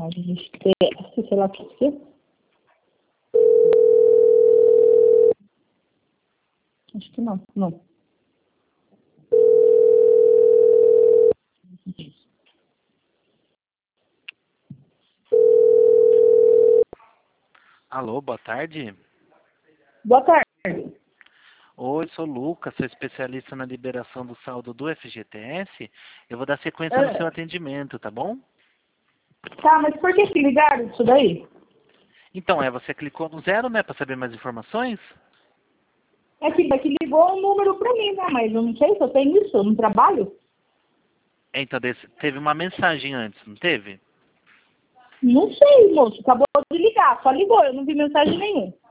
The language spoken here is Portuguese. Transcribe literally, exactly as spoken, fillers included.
sei lá o que é. Acho que não, não. Alô, boa tarde. Boa tarde. Oi, sou o Lucas, sou especialista na liberação do saldo do F G T S. Eu vou dar sequência no seu É, atendimento, tá bom? tá, mas por que que ligaram isso daí? Então, é, você clicou no zero, né, para saber mais informações? É que, é que ligou um número pra mim, né? Mas eu não sei se eu tenho isso, eu não trabalho. Então, desse- teve uma mensagem antes, não teve? Não sei, moço. Acabou de ligar, só ligou, eu não vi mensagem nenhuma.